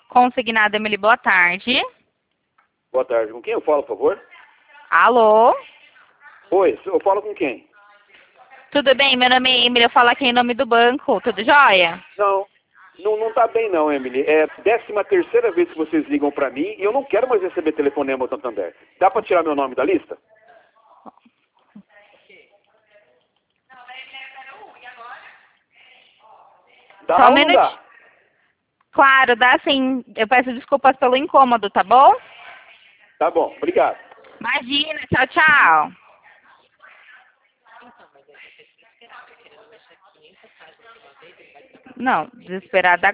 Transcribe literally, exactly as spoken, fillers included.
Consignado, Emily, boa tarde. Boa tarde. Com quem eu falo, por favor? Alô? Oi, eu falo com quem? Tudo bem? Meu nome é Emily, eu falo aqui em nome do banco. Tudo jóia? Não, não, não tá bem não, Emily. É a décima terceira vez que vocês ligam pra mim e eu não quero mais receber telefonema do Santander. Dá pra tirar meu nome da lista? Dá Só um ou não minutinho. dá? Claro, dá sim. Eu peço desculpas pelo incômodo, tá bom? Tá bom, obrigado. Imagina, tchau, tchau. Não, desesperada